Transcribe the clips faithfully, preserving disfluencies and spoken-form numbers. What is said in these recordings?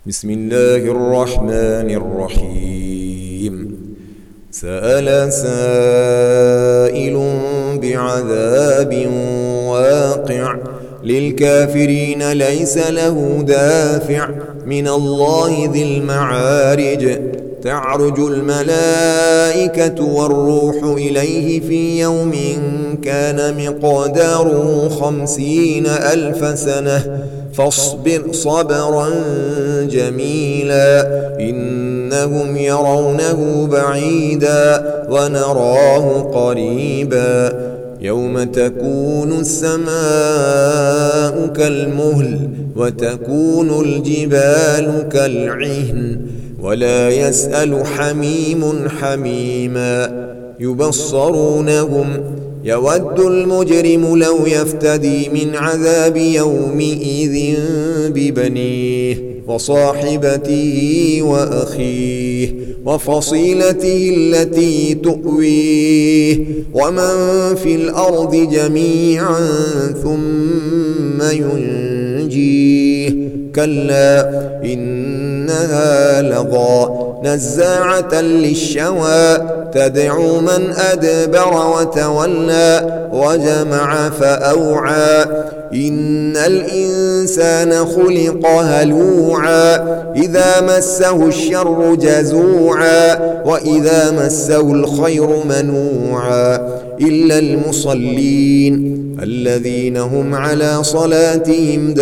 بسم الله الرحمن الرحيم. سأل سائل بعذاب واقع للكافرين ليس له دافع من الله ذي المعارج. تعرج الملائكة والروح إليه في يوم كان مقداره خمسين ألف سنة فاصبر صبرا جميلا إنهم يرونه بعيدا ونراه قريبا يوم تكون السماء كالمهل وتكون الجبال كالعهن ولا يسأل حميم حميما يبصرونهم يود المجرم لو يفتدي من عذاب يومئذ ببنيه وصاحبته وأخيه وفصيلته التي تؤويه ومن في الأرض جميعا ثم ينجيه كلا إنها لظى نزاعة للشوى تدعو من أدبر وتولى وجمع فأوعى إن الإنسان خلق هلوعا إذا مسه الشر جزوعا وإذا مسه الخير منوعا إلا المصلين الذين هم على صلاتهم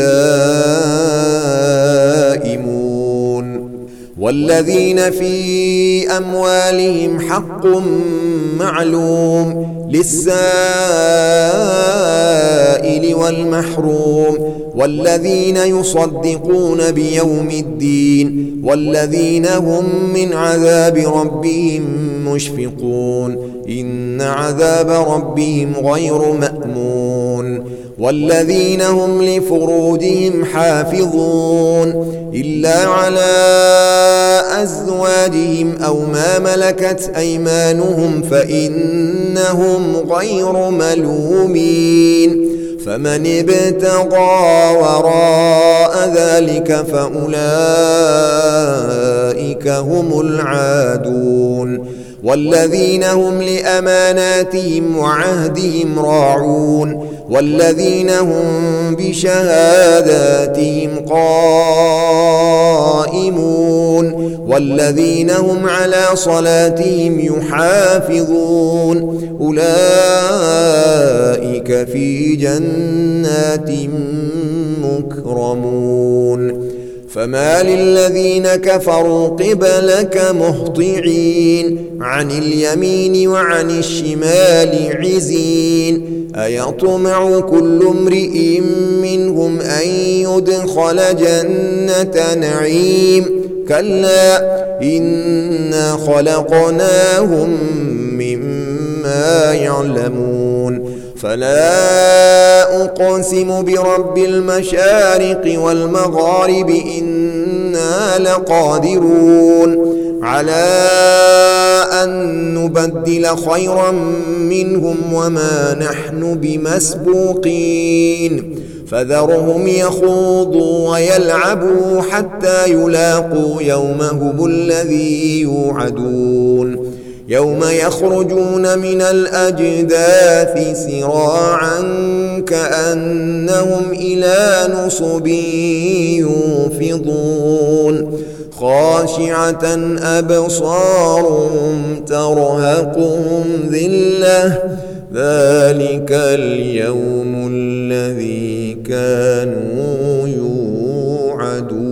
دائمون والذين في أموالهم حق معلوم للسائل والمحروم والذين يصدقون بيوم الدين والذين هم من عذاب ربهم مشفقون إن عذاب ربهم غير مأمون والذين هم لفروجهم حافظون إلا على أزواجهم أو ما ملكت أيمانهم فإنهم غير ملومين فمن ابتغى وراء ذلك فأولئك هم العادون والذين هم لأماناتهم وعهدهم راعون والذين هم بشهاداتهم قائمون والذين هم على صلاتهم يحافظون أولئك في جنات مكرمون فما للذين كفروا قبلك مهطعين عن اليمين وعن الشمال عزين أيطمع كل امرئ منهم أن يدخل جنة نعيم كلا إنا خلقناهم مما يعلمون فلا أقسم برب المشارق والمغارب إنا لقادرون على أن نبدل خيرا منهم وما نحن بمسبوقين فذرهم يخوضوا ويلعبوا حتى يلاقوا يومهم الذي يوعدون يوم يخرجون من الأجداث سراعا كأنهم إلى نصب يوفضون خاشعة أبصارهم ترهقهم ذلة ذلك اليوم الذي كانوا يوعدون.